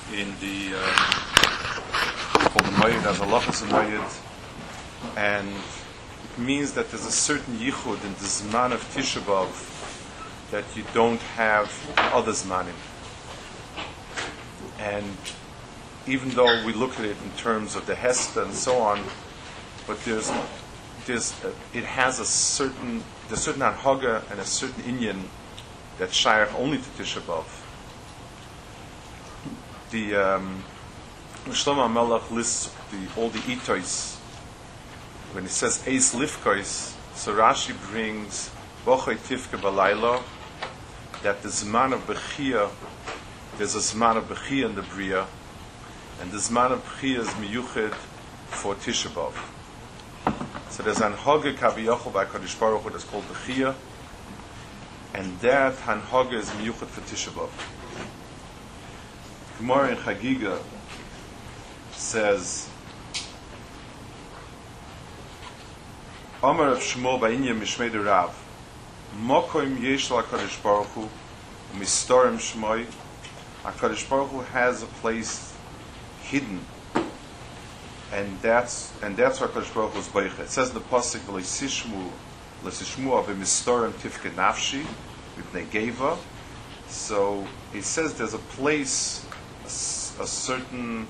in the called the Moed as Halachas and Moed, and it means that there's a certain yichud in the Zman of Tisha B'Av that you don't have in other Zmanim. And even though we look at it in terms of the Hesta and so on, but it has there's certain anhaga and a certain inyan that's shaykh only to Tisha B'Av. The Shlomo HaMelech lists all the itois. When he says eis lifkois, so Rashi brings bochai tifke balayla, that the zman of bechia, there's a zman of bechia in the bria, and the zman of bechia is miyuched for Tisha B'Av. So there's an Hanhaga Kaviyachol by Kadosh Baruch Hu that's called Bechia, and that Hanhaga is miyuched for Tisha B'Av. Gemara in Chagiga says, Amar of Shmuel Ba'inya Mishmei de Rav, Mokoim Yesh La Kadosh Baruch Hu, Mistorim Shmoi, HaKadosh Baruch Hu has a place hidden, and that's where HaKadosh Baruch Hu is Beicha. It says in the Pasuk, L'sishmu Ave Mistorim Tifke Nafshi, V'pnei Geva. So it says there's a place, a certain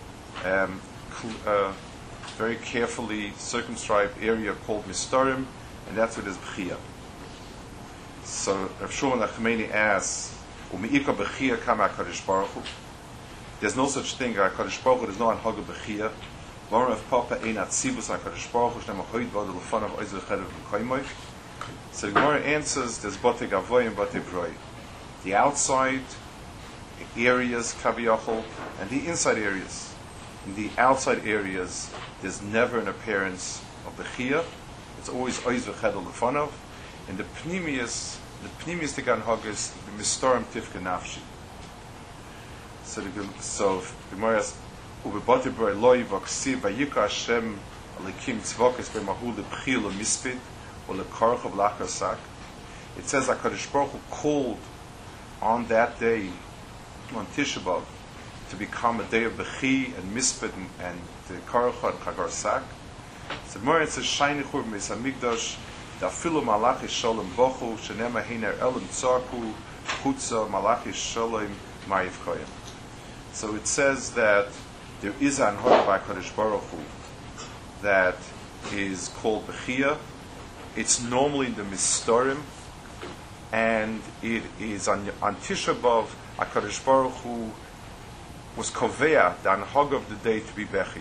very carefully circumscribed area called Mistorim, and that's what is Bechia. So Rav Shmuel Nachmani asks, U'mi'ika Bechia kama HaKadosh Baruch Hu. There's no such thing, HaKadosh Baruch Hu, there's no Hanhaga Bechia. Varam of Papa ein atzibus HaKadosh Baruch Hu, shnema hoid v'od l'fanav oizel cherev v'koimoy. So the Gemara answers, there's Bate Gavoy and Bate Broi. The outside areas, Kaviyachol, and the inside areas. In the outside areas, there's never an appearance of Bechia. It's always oizel cherev l'fanav. In the Pnimius the Ganhag is the Mistorim Tifke Nafshi. So the Gemara says, Ubebati Broi Loi Vaksiv Vayika Hashem Alekim Tzvokes B'mahu Lebchil Mispid or Lekarchav Lakasak. It says HaKadosh Baruch Hu called on that day, on Tisha B'Av, to become a day of Bechi and Mispid and the Karcha and Chagar Sak. So the Gemara says, Shayni Chur Meis HaMikdash Dafilu Malachi Shalom Bochu Shenema Hiner Elam Tzarku Chutza Malachi Shalom Mariv Koyim. So it says that there is an Hanhaga by Kadosh Baruch Hu that is called Bechia. It's normally in the Mistorim, and it is on Tisha B'Av. HaKadosh Baruch Hu was Kovea, the Hanhaga of the day, to be Bechi.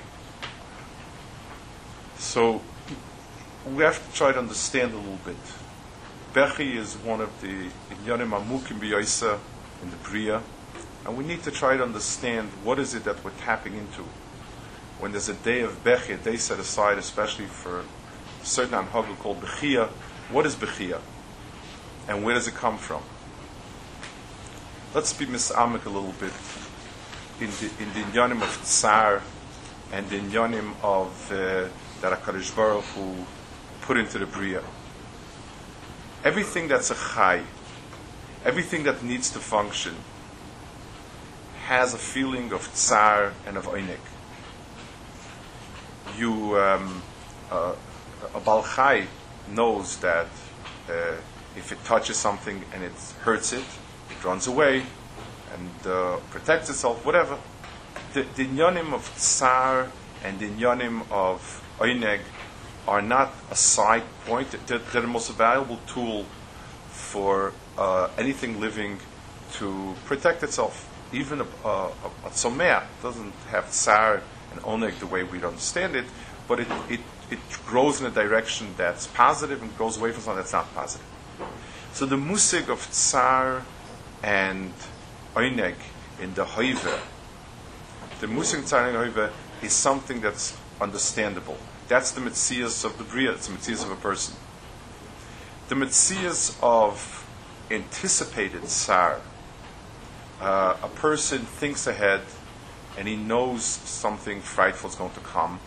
So we have to try to understand a little bit. Bechi is one of the Inyanim Amukim B'Yoisa in the Bria, and we need to try to understand what is it that we're tapping into. When there's a day of Bechi, a day set aside especially for a certain Hanhaga called Bechia, what is Bechia? And where does it come from? Let's be misamek a little bit in the Inyanim of Tsar and the Inyanim of that HaKadosh Baruch Hu put into the Bria. Everything that's a Chai, everything that needs to function, has a feeling of Tsar and of Oinek. A Baal Chai knows that if it touches something and it hurts it, it runs away and protects itself, whatever. The Inyanim of Tsar and the Inyanim of Oineg are not a side point. They're the most valuable tool for anything living to protect itself. Even a tzomea doesn't have tsar and oneg the way we understand it, but it grows in a direction that's positive and goes away from something that's not positive. So the musig of tsar and oneg in the hoive, the musig of tsar and hoive is something that's understandable. That's the metzias of the bria. It's the metzias of a person. The metzias of anticipated tsar. A person thinks ahead and he knows something frightful is going to come.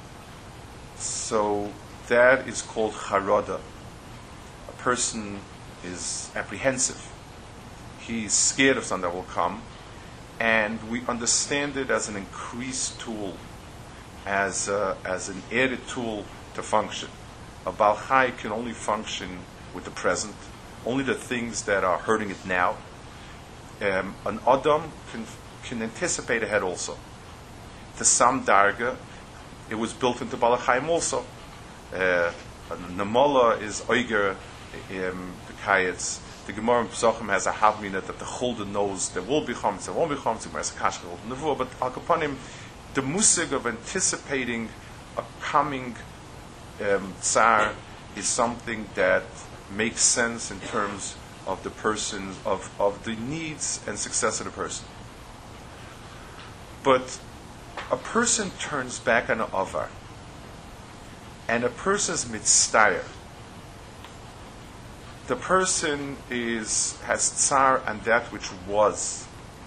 So that is called charada. A person is apprehensive. He's scared of something that will come, and we understand it as an increased tool, as an added tool to function. A Baal Chai can only function with the present, only the things that are hurting it now. An Adam can anticipate ahead also. To some darga, it was built into Baal Chaim also. Namala is Oiger the Kayetz. The Gemara in Pesachim has a havmina that the Chulda knows there will be chametz, there won't be chametz. The Gemara has a kashkel nevuah, but al kapanim, the musig of anticipating a coming tsar is something that makes sense in terms of the person, of the needs and success of the person. But a person turns back on an avar, and a person's mitzvah. The person has tsar on that which was.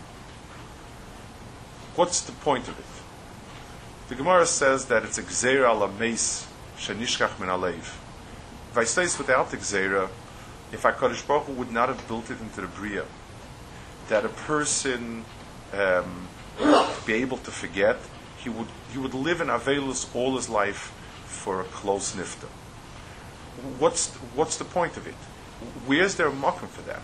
What's the point of it? The Gemara says that it's a gzeira ala meis shenishkach min aleiv. If I say this without the gzeira, if HaKadosh Baruch Hu would not have built it into the bria, that a person be able to forget, he would live in avelus all his life for a close nifta. What's the point of it? Where's there a makom for that?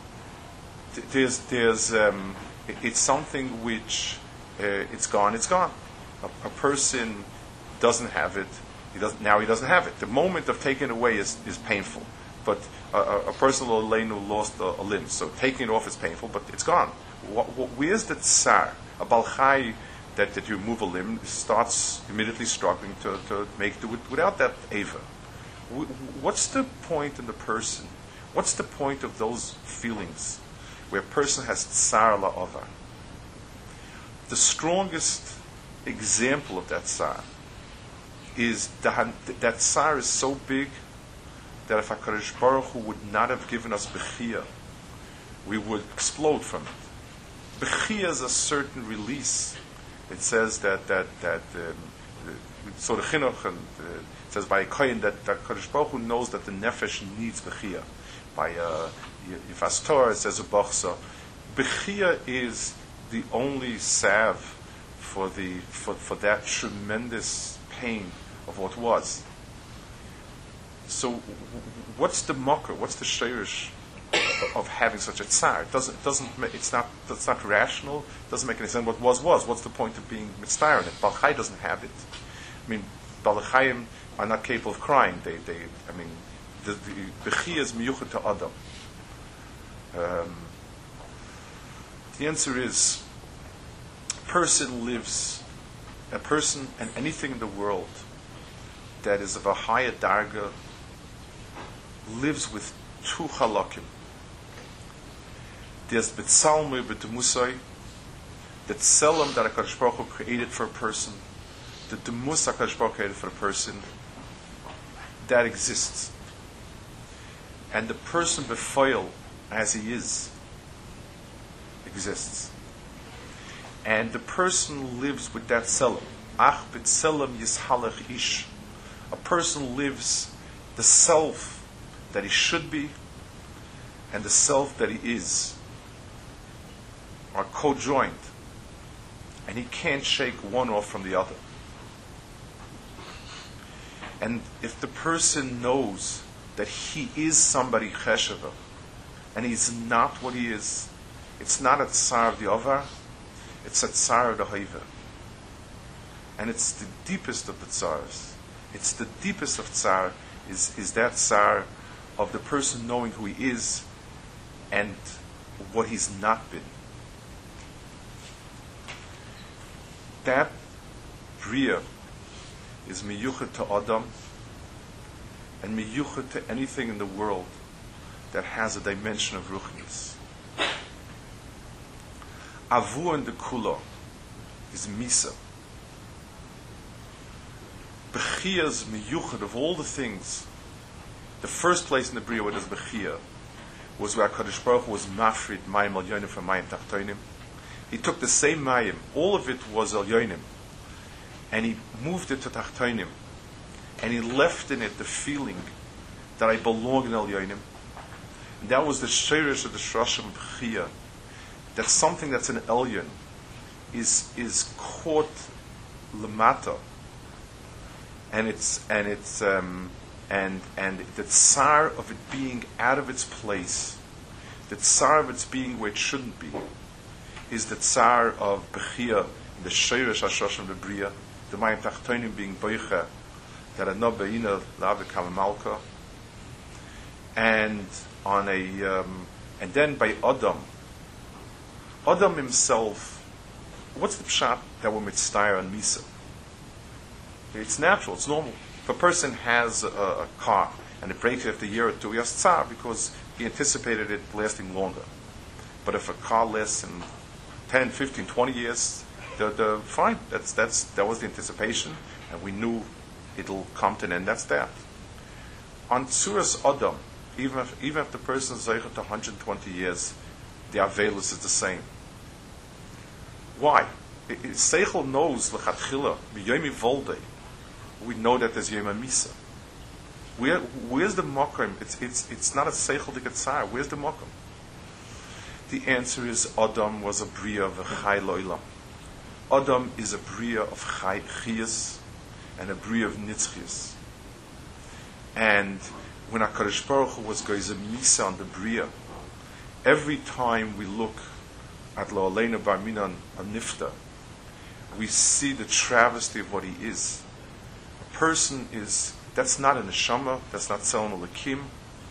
It's something which it's gone. A person doesn't have it. He doesn't have it. The moment of taking it away is painful. But a person lost a limb, so taking it off is painful. But it's gone. Where's the tsar? A Baal Chai that you remove a limb starts immediately struggling to make do without that ava. What's the point in the person? What's the point of those feelings where a person has tsar la'ava? The strongest example of that tsar is that tsar is so big that if HaKadosh Baruch Hu would not have given us bechia, we would explode from it. Bechia is a certain release. It says that so the chinuch and it says by a kohen that HaKadosh Baruch Hu knows that the nefesh needs bechia. By Yifas Torah it says a bachsa. Bechia is the only salve for that tremendous pain of what was. So, what's the mocker? What's the sheirish of having such a tsar? It's not rational. It doesn't make any sense. What was. What's the point of being mitzvah in it? Baal Chai doesn't have it. I mean, Baal Chaim are not capable of crying. The bechia is miyuchet to Adam. The answer is, a person and anything in the world that is of a higher darga lives with two halakim. There's betzalmui b'demusai, the tselem that HaKadosh Baruch Hu created for a person, the demus HaKadosh Baruch Hu created for a person, that exists. And the person befeil, as he is, exists. And the person lives with that tselem. Ach b'tselem yishalach ish. A person lives the self that he should be and the self that he is are co-joined, and he can't shake one off from the other. And if the person knows that he is somebody cheshava and he's not what he is, it's not a tsar of the avar, it's a tsar of the haiva. And it's the deepest of the tsars. It's the deepest of tsar is that tsar of the person knowing who he is and what he's not been. That bria is miyuchet to Adam and miyuchet to anything in the world that has a dimension of ruchnis. Avu and the kula is misa. Bechia is miyuchet of all the things. The first place in the bria where there's bechia was where HaKadosh Baruch Hu was mafrid mayim al yonim from mayim tachtonim. He took the same mayim, all of it was al yonim, and he moved it to tachtonim, and he left in it the feeling that I belong in al yonim. And that was the sheirish of the shroshim bechia, that something that's an elyon is caught lemata, and the tsar of it being out of its place, the tsar of its being where it shouldn't be, is the tsar of bechia, the sheirish hashoshem bebriya, the mayim tachtonim being boicha, that are not beina la'ave kalamalka, and then by Adam himself. What's the pshat that we're mitzvah on misa? It's natural, it's normal. If a person has a car and it breaks after a year or two, he has tsar because he anticipated it lasting longer. But if a car lasts in 10, 15, 20 years, fine. That was the anticipation, and we knew it'll come to an end. That's that. On Tzuras Adam, even if the person is zeichet to 120 years, the Avelus is the same. Why? Seichel knows l'chatchila b'yomi volde. We know that there's Yom Misa. Where's the makom? It's not a seichel to get tzar. Where's the makom? The answer is Adam was a bria of a chai loilam. Adam is a bria of chiyas and a bria of nitzchias. And when HaKadosh Baruch Hu was going to misa on the bria, every time we look at Lo Aleinu Bar Minan Nifta, we see the travesty of what he is. A person that's not a neshama, that's not Tzelem Elokim.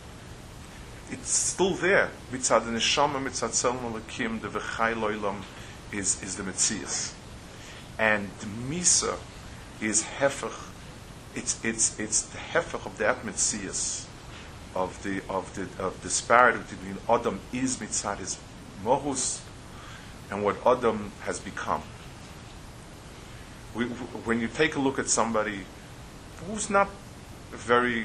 It's still there. Mitzad the neshama, mitzad Tzelem Elokim, the V'chai Loilam is the Metzias. And the Misa is Hefech. It's the Hefech of that Metzias, of the disparity between Adam is mitzad his mohus and what Adam has become. When you take a look at somebody who's not very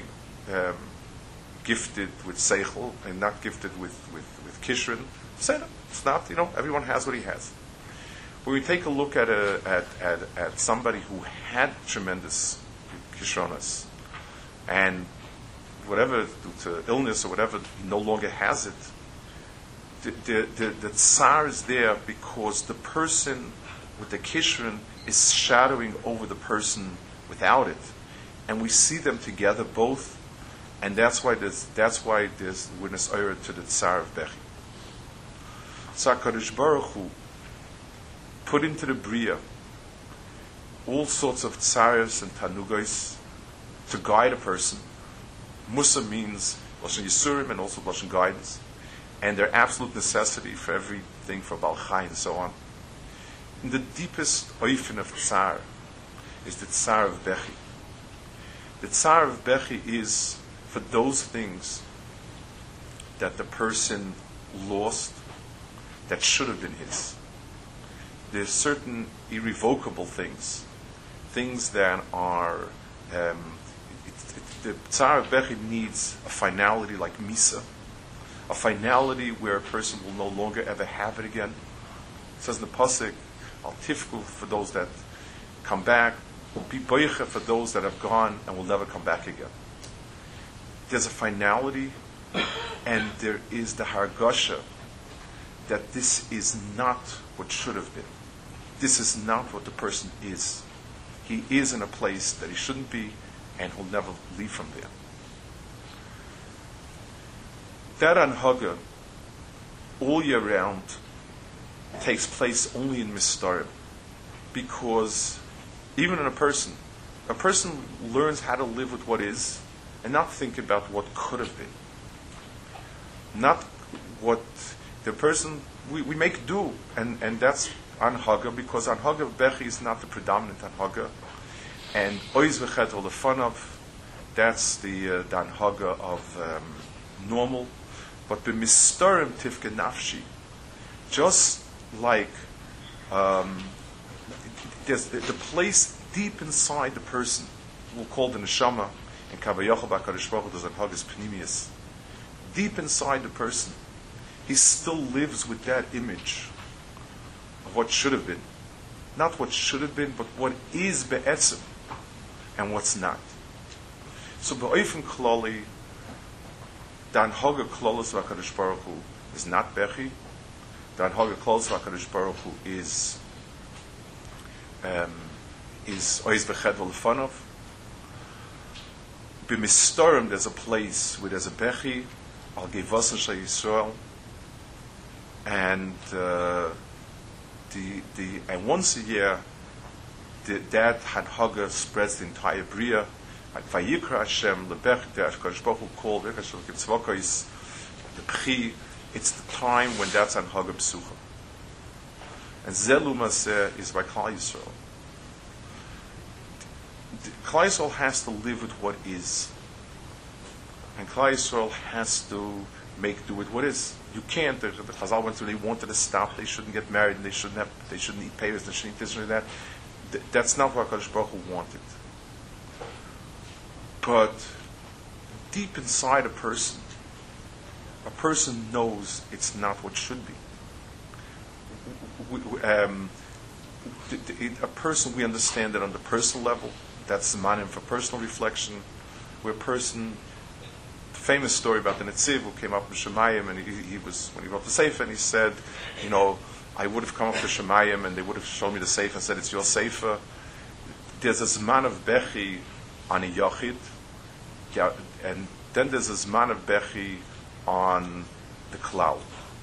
gifted with seichel and not gifted with kishrin, say that it's not. Everyone has what he has. When we take a look at somebody who had tremendous kishronas and whatever, due to illness or whatever, he no longer has it, the tsar is there because the person with the kishrin is shadowing over the person without it, and we see them together both, and that's why there's witness oyer to the tsar of Bechi. So HaKadosh Baruch Hu put into the bria all sorts of tsaras and tanugos to guide a person. Musa means Lashon Yisurim and also Lashon guidance, and their absolute necessity for everything, for Baal Chai and so on. And the deepest oifen of tsar is the tsar of Bechi. The tsar of Bechi is for those things that the person lost that should have been his. There's certain irrevocable things that are the tsar of Bechi needs a finality like Misa, a finality where a person will no longer ever have it again. It says in the Pasuk, Al Tifku for those that come back, Be Boicha for those that have gone and will never come back again. There's a finality, and there is the Hargasha that this is not what should have been. This is not what the person is. He is in a place that he shouldn't be, and he'll never leave from there. That anhaga, all year round, takes place only in Mistarim, because even in a person learns how to live with what is, and not think about what could have been. Not what the person, we make do, and that's anhaga, because anhaga Bechi is not the predominant anhaga, and oiz v'chet olefanav, that's the anhaga of normal, but b'mistarim tifke nafshi, just like there's the place deep inside the person, we'll call the neshama, and Kavayachal B'Kadosh Baruch Hu does anhagas pnimius, deep inside the person, he still lives with that image of what should have been. Not what should have been, but what is be'etzim and what's not. So ba'ofen klali, the anhaga klolos v'HaKadosh Baruch Hu is not Bechi, the Anhaga Klal Yisrael HaKadosh Baruch Hu is Oiz Bechedva Lefanov. B'Mistorim, there's a place where there's a Bechi, Al Gevasan Shal Yisrael, and and once a year, that Hanhaga spreads the entire Bria. And Vayikra Hashem Lebech, the HaKadosh Baruch Hu called the Bchi. It's the time when that's Hanhaga Psucha. And Zelumah is by Klal Yisrael. Klal Yisrael has to live with what is, and Klal Yisrael has to make do with what is. You can't. The Chazal went through. They wanted to stop. They shouldn't get married. And they shouldn't eat payers. They shouldn't eat this or that. That's not what HaKadosh Baruch Hu wanted. But deep inside a person knows it's not what should be. A person, we understand that on the personal level. That's the manim for personal reflection. Where a person, famous story about the Netziv who came up from Shemayim, and he was, when he wrote the Sefer, and he said, I would have come up to Shemayim, and they would have shown me the Sefer and said, it's your Sefer. There's a Zman of Bechi on a Yochid, and then there's a Zman of Bechi on the Klal.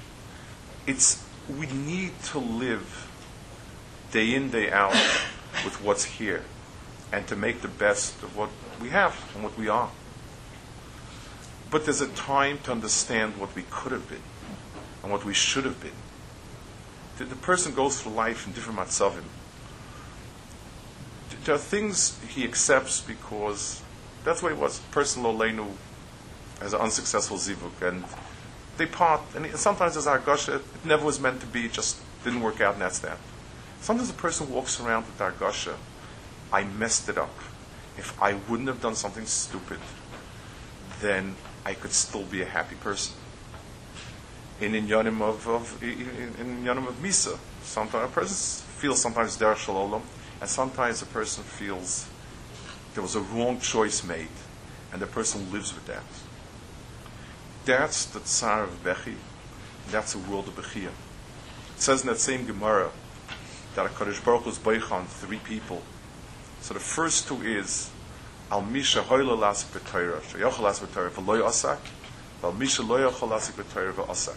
We need to live day in, day out with what's here, and to make the best of what we have and what we are. But there's a time to understand what we could have been and what we should have been. The person goes through life in different matzavim. There are things he accepts because that's what it was. Person lo leinu as an unsuccessful zivuk, and they part. And sometimes there's argasha. It never was meant to be. It just didn't work out, and that's that. Sometimes a person walks around with argasha. I messed it up. If I wouldn't have done something stupid, then I could still be a happy person. In Inyanim of Misa, sometimes a person feels sometimes derech shalom, and sometimes a person feels there was a wrong choice made, and the person lives with that. That's the tsar of Bechi. That's the world of Bechia. It says in that same Gemara that HaKadosh Baruch Hu is boich on three people. So the first two is Al Misha Hoyle Lasik B'Torah, Sheyochel Lasik B'Torah V'Lo Yasak, Al Misha Lo Yochel Lasik B'Torah V'Asak.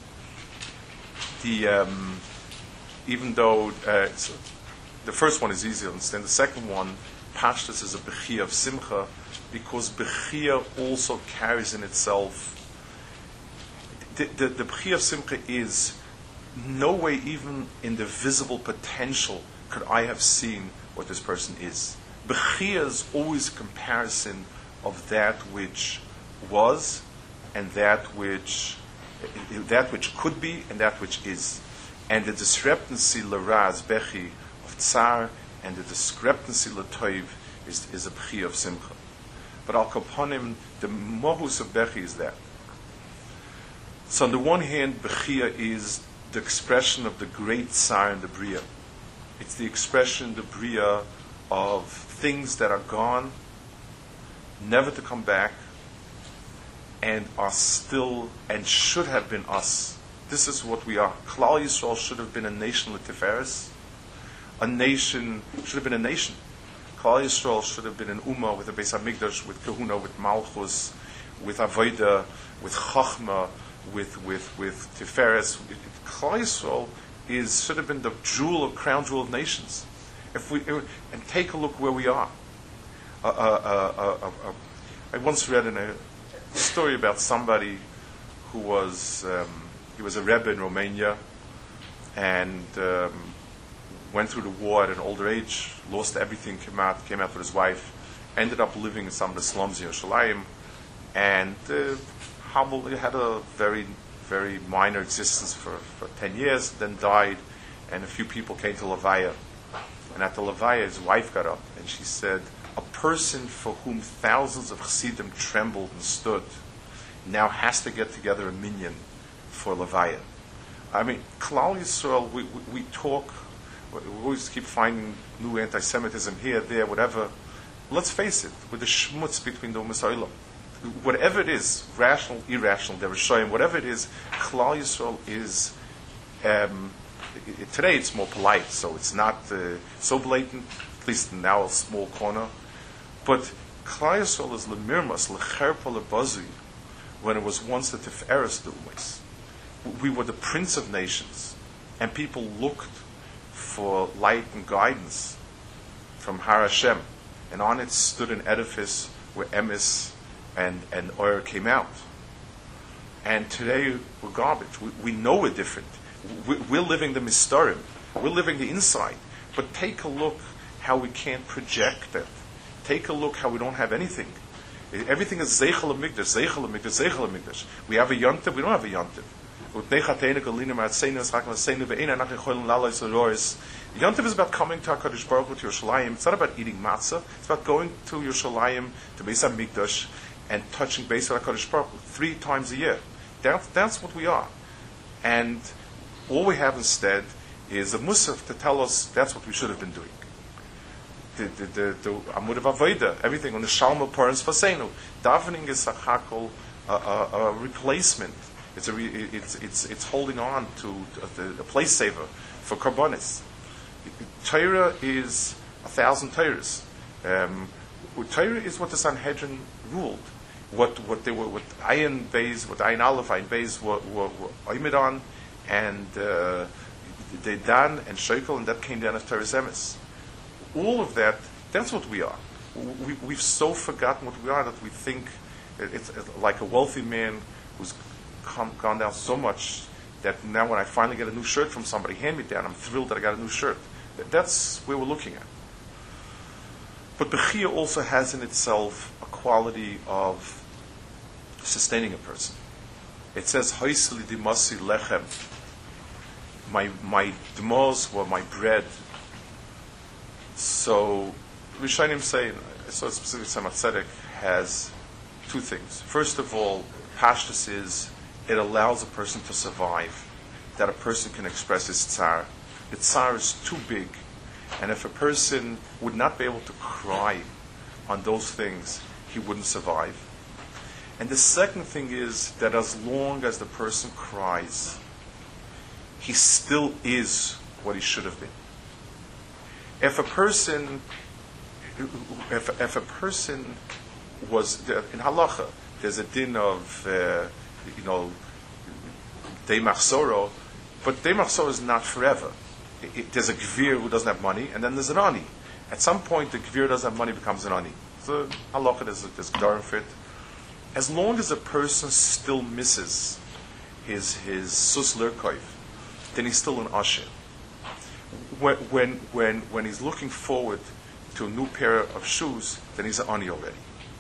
Even though the first one is easy to understand, the second one, Pashtus, is a Bechia of Simcha, because Bechia also carries in itself. The Bechia of Simcha is no way, even in the visible potential, could I have seen what this person is. Bechia is always a comparison of that which was, and that which could be, and that which is. And the discrepancy l'raz bechi of tsar, and the discrepancy l'toiv is a bechia of simcha. But al kaponim, the mohus of bechi is that. So on the one hand, bechia is the expression of the great tsar in the bria. It's the expression in the bria of things that are gone, never to come back, and are still and should have been us. This is what we are. Klal Yisrael should have been a nation with Tiferes. A nation should have been a nation. Klal Yisrael should have been an Ummah with a Beis HaMikdash, with Kahuna, with Malchus, with Avodah, with Chachma, with Tiferes. Klal Yisrael should have been the crown jewel of nations. And take a look where we are. I once read in a story about somebody who was he was a Rebbe in Romania, and went through the war at an older age, lost everything, came out with his wife, ended up living in some of the slums in Yerushalayim, and he had a very, very minor existence for 10 years, then died, and a few people came to Levaya. And at the Levaya, his wife got up, and she said, a person for whom thousands of Chassidim trembled and stood now has to get together a minyan for Levaya. I mean, Klal Yisrael, we talk, we always keep finding new anti-Semitism here, there, whatever. Let's face it, with the schmutz between the Umas Olam, whatever it is, rational, irrational, the Rishayim, whatever it is, Klal Yisrael is Today it's more polite, so it's not so blatant, at least now a small corner. But Klal Yisrael is lemirmas, lecherpa lebazi, when it was once the Tiferes Dumas. We were the Prince of Nations, and people looked for light and guidance from Har Hashem, and on it stood an edifice where Emes and Oyer came out. And today we're garbage. We know we're different. We're living the mistarim. We're living the inside. But take a look how we can't project that. Take a look how we don't have anything. Everything is zeichel amigdash, zeichel amigdash, zeichel amigdash. We have a yontiv, we don't have a yontiv. Yontiv is about coming to HaKadosh Baruch Hu, to Yerushalayim. It's not about eating matzah. It's about going to Yerushalayim, to Beis HaMikdash, and touching Beis HaKadosh Baruch Hu 3 times a year. That's what we are. And all we have instead is a musaf to tell us that's what we should have been doing. The Amud of Avodah, everything on the Shalma Parents Fasenu. Davening is a replacement. It's holding on to the place saver for Karbonis. Torah is 1,000 Torahs. Torah is what the Sanhedrin ruled. What Ayin Beis, what Ayin Aleph, Ayin Beis were Oimid on, and they Dan and Shekel, and that came down as Torah's Emes. All of that, that's what we are. We've so forgotten what we are that we think it's like a wealthy man who's gone down so much that now when I finally get a new shirt from somebody, hand me down, I'm thrilled that I got a new shirt. That's where we're looking at. But Bechia also has in itself a quality of sustaining a person. It says, Haisli dimasi lechem. My dmos were my bread. So, Rishonim say, so specifically Tzemach Tzedek has 2 things. First of all, Pashtus is, it allows a person to survive, that a person can express his tsar. The tsar is too big, and if a person would not be able to cry on those things, he wouldn't survive. And the second thing is that as long as the person cries, he still is what he should have been. If a person was in halacha, there's a din of Dei Machsoro, but Dei Machsoro is not forever. There's a gvir who doesn't have money, and then there's an ani. At some point, the gvir doesn't have money, becomes an ani. So halacha, there's gedarim for it. As long as a person still misses his sus lurkoiv, then he's still an asher. When he's looking forward to a new pair of shoes, then he's an ani already.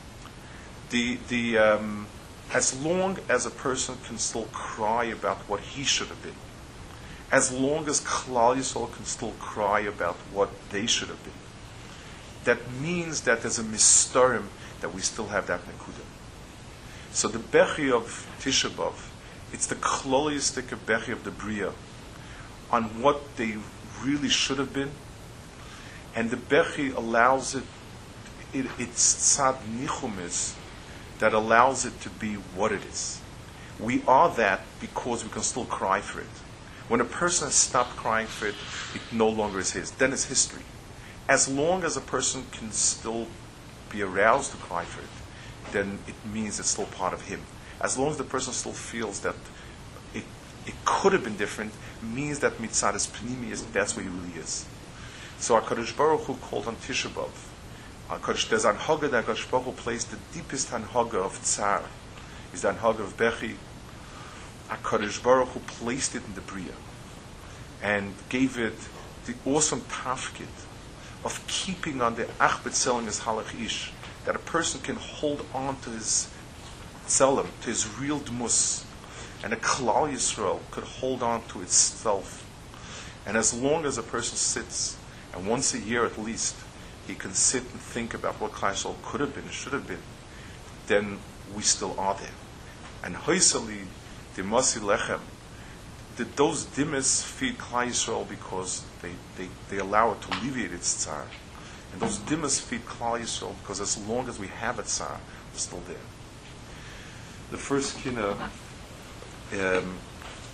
As long as a person can still cry about what he should have been, as long as Klal Yisrael can still cry about what they should have been, that means that there's a mistarim that we still have that nekuda. So the Bechi of Tisha B'Av, it's the kloliistic Bechi of the Bria, on what they really should have been, and the Bechi allows it's tzad nichumis that allows it to be what it is. We are that because we can still cry for it. When a person has stopped crying for it, it no longer is his. Then it's history. As long as a person can still be aroused to cry for it, then it means it's still part of him. As long as the person still feels that it could have been different, means that mitzad is pnimius, that's where he really is. So HaKadosh Baruch Hu called on Tisha B'Av. There's an Haga that HaKadosh Baruch Hu placed the deepest Hanhaga of Tsar, is the Hanhaga of Bechi. HaKadosh Baruch Hu placed it in the Bria and gave it the awesome tafkid of keeping on the achbet selling his halach ish, that a person can hold on to his tzelem, to his real dmus, and a Klal Yisrael could hold on to itself. And as long as a person sits, and once a year at least, he can sit and think about what Klal Yisrael could have been, should have been, then we still are there. And hoisali dimasi lechem, that those dimas feed Klal Yisrael because they allow it to alleviate its tsar. And those dimas feed Klal Yisrael because as long as we have a tsar, we're still there. The first kina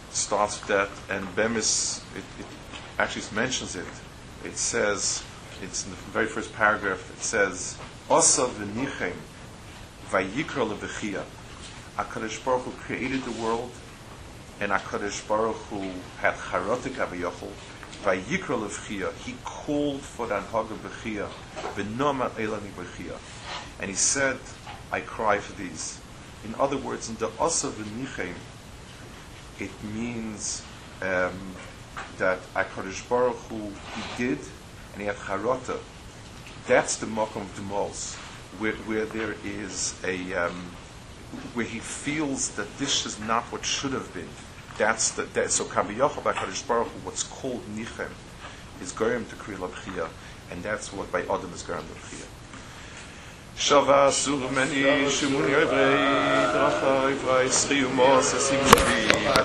starts with that, and Bemis, it actually mentions it. It says, it's in the very first paragraph, it says, Osa v'nichem vayikra levechia. HaKadosh Baruch Hu created the world, and HaKadosh Baruch Hu had charotik avayochel. Vayikra levechia. He called for the anhaga bechia. V'noma elani bechia. And he said, I cry for these. In other words, in the Osa v'nichem, it means that HaKadosh Baruch Hu, he did, and he had charota. That's the makom of the mos, where there is where he feels that this is not what should have been. So Kaviyachal HaKadosh Baruch Hu, what's called nichem, is goyim to kriya l'bchia, and that's what by Adam is goyim l'bchia. Shava sur meni shumuni ovrei dracha ovrei schiu mos asim